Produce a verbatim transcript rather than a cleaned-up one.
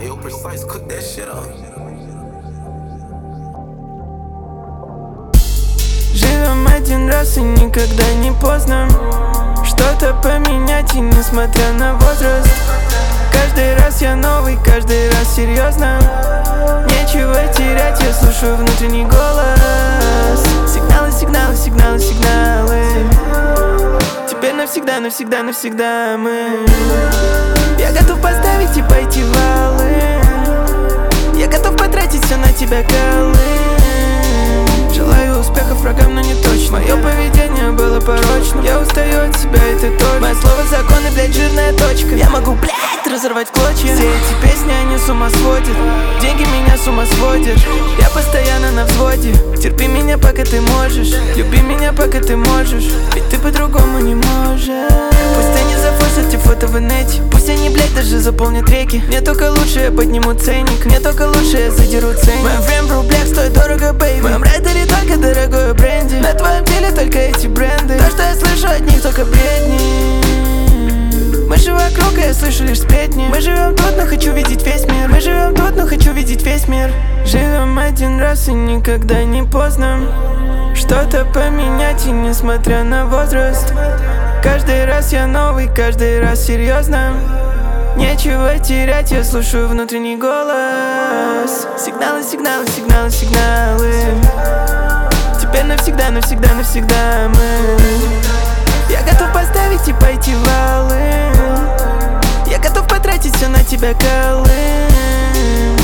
Ayo, precise, cook that shit up. Живем один раз и никогда не поздно что-то поменять, и несмотря на возраст, каждый раз я новый, каждый раз серьезно. Нечего терять, я слушаю внутренний голос. Сигналы, сигналы, сигналы, сигналы. Теперь навсегда, навсегда, навсегда мы. Я готов поставить и пойти в валы. Я готов потратить все на тебя, колы. Желаю успехов врагам, но не точно. Мое поведение было порочным. Я устаю от себя, и ты тоже. Мое слово закон и, блядь, жирная точка. Я могу, блядь, разорвать в клочья. Все эти песни, они с ума сводят. Деньги меня с ума сводят. Я постоянно на взводе. Терпи меня, пока ты можешь. Люби меня, пока ты можешь. Ведь ты по-другому не можешь. Пусть они зафорсят те фото в инете. Пусть они, блядь, даже заполнят реки. Мне только лучше, я подниму ценник. Мне только лучше, я задеру ценник. Мой время в рублях стоит дорого, бэйби. В моем райдере только дорогое бренди. На твоем теле только эти бренды. То, что я слышу от них, только бредни. Мы же вокруг, и я слышу лишь сплетни. Мы живем тут, но хочу видеть весь мир. Мы живем тут, но хочу видеть весь мир. Живем один раз и никогда не поздно что-то поменять, и несмотря на возраст, каждый раз я новый, каждый раз серьезно. Нечего терять, я слушаю внутренний голос. Сигналы, сигналы, сигналы, сигналы. Теперь навсегда, навсегда, навсегда мы. Я готов поставить и пойти в валы. Я готов потратить все на тебя, колы.